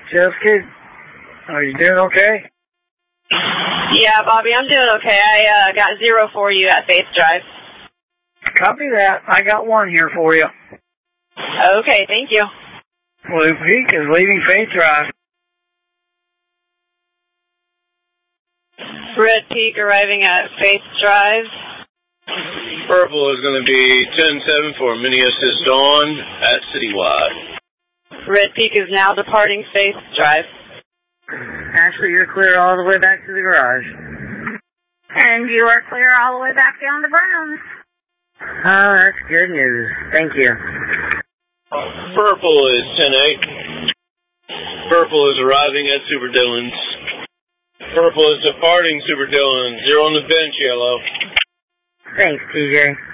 Jessica, are you doing okay? Yeah, Bobby, I'm doing okay. I got 0 for you at Faith Drive. Copy that. I got 1 here for you. Okay, thank you. Blue Peak is leaving Faith Drive. Red Peak arriving at Faith Drive. Purple is going to be 10-7 for Mini Assist Dawn at Citywide. Red Peak is now departing Faith Drive. Ashley, you're clear all the way back to the garage. And you are clear all the way back down to Browns. Oh, that's good news. Thank you. Purple is 10-8. Purple is arriving at Super Dillon's. Purple is departing Super Dillon. 0 on the bench, Yellow. Thanks, TJ.